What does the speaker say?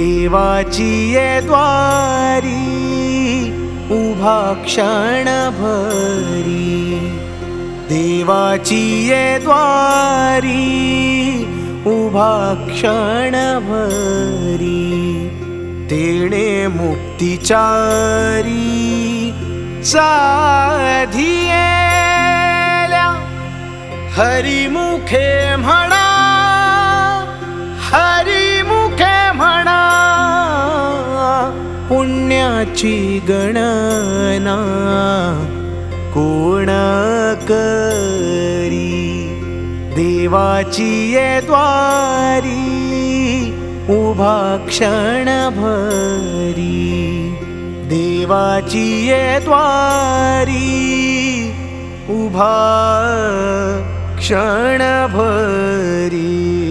देवाची ये द्वारी उभा क्षण भरी, देवाची ये द्वारी उभा क्षण भरी, तेणे मुक्तिचारी साधियेल्या हरिमुखे म्हणा, हरिमुखे म्हणा, पुण्याची गणना कोण करी, देवाची ये द्वारी उभा क्षण भरी, देवाची ये द्वारी उभा क्षण भरी.